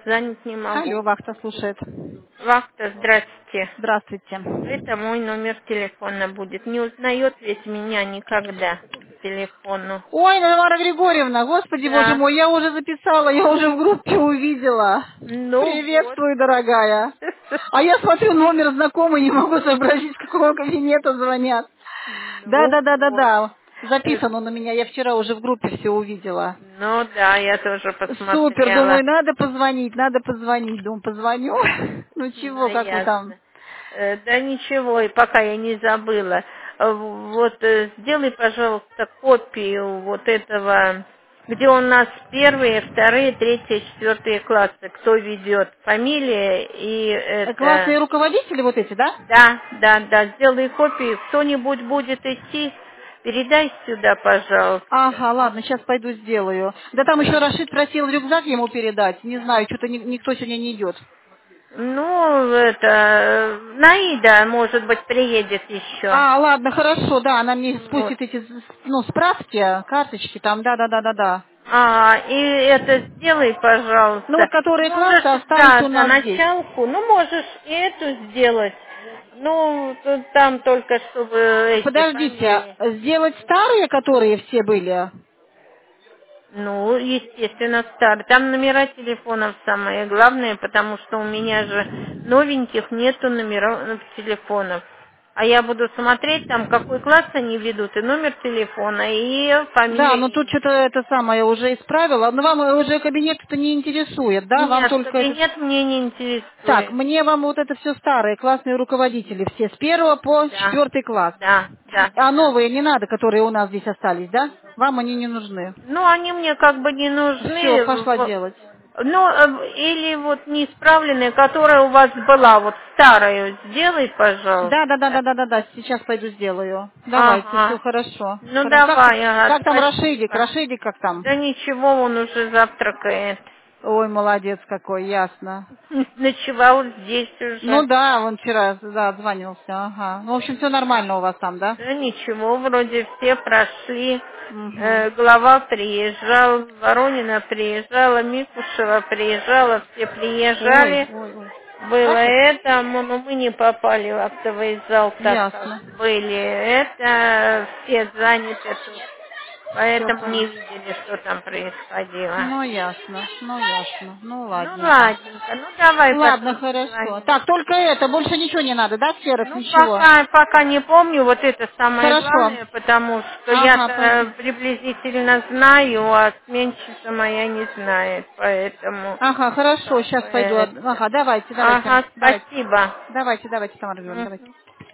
занят не могу. Алло, вахта слушает. Вахта, здрасте. Здравствуйте. Это мой номер телефона будет. Не узнает ведь меня никогда по телефону. Ой, Тамара Григорьевна, господи, боже Да. мой, я уже записала, я уже в группе увидела. Ну вот. Приветствую, дорогая. А я смотрю, номер знакомый, не могу сообразить, с какого кабинета звонят. Ну вот. Да. Э, Записан он у меня, я вчера уже в группе все увидела. Ну да, я тоже Супер, думаю, посмотрела. надо позвонить. Думаю, позвоню. Ну чего, Да, как вы там? ясно. Да ничего, и пока я не забыла. Вот сделай, пожалуйста, копию вот этого, где у нас первые, вторые, третьи, четвертые классы, кто ведет, фамилия и Классные это. руководители вот эти, да? Да, сделай копию. Кто-нибудь будет идти, передай сюда, пожалуйста. Ага, ладно, сейчас пойду сделаю. Да там еще Рашид просил рюкзак ему передать. Не знаю, что-то никто сегодня не идет. Ну, это, Наида, может быть, приедет еще. А, ладно, хорошо, да, она мне Вот. спустит эти, ну, справки, карточки там, да. И это сделай, Ну вот, пожалуйста. которые Можешь, классы остались да, у за нас здесь. началку, ну, можешь и эту сделать. Ну, тут там только, чтобы эти Подождите, фамилии. сделать старые, которые все были? Ну, естественно, старый. Там номера телефонов самое главное, потому что у меня же новеньких нету номеров телефонов. А я буду смотреть там, какой класс они ведут, и номер телефона, и Да, фамилия, но тут имя. что-то это самое уже исправила. Но вам уже кабинет это не интересует, да? Вам Нет, только это... кабинет мне не Так, интересует. мне вам вот это все старые, классные руководители, все с первого по Да, четвертый класс. А да. новые не надо, которые у нас здесь остались, да? Вам они не нужны. Ну, они мне как бы не Все, нужны. пошла делать. Ну, или вот неисправленная, которая у вас была, вот старую, сделай, пожалуйста. Да, сейчас пойду сделаю. Давайте, все Ага. хорошо. Ну, Как, давай, ага, как там Рашидик? спасибо. Рашидик как там? Да ничего, он уже завтракает. Ой, молодец какой, ясно. Ночевал здесь Ну уже. да, он вчера, да, отзвонился, ага. Ну, в общем, все нормально у вас там, да? Да ничего, вроде все прошли. Угу. Глава приезжал, Воронина приезжала, Микушева приезжала, все приезжали. Ой. Было Хватит? это, но мы не попали в актовый зал так, как Ясно. были. Это все заняты тут, Все поэтому не понял. видели, что там происходило. Ну, ясно. Ну, Ну, ладненько. ладненько, ну давай Ладно, потом хорошо. позвоним. Так, только это, больше ничего не надо, да, ксерокс, Ну, ничего? пока не помню, вот это самое Хорошо. главное, потому что Ага, я-то приблизительно знаю, а сменщица моя не знает, поэтому ага, хорошо, как бы сейчас пойду. это. Ага, давайте. Ага, спасибо. Давайте, Тамара Григорьевна, давайте. Мгм.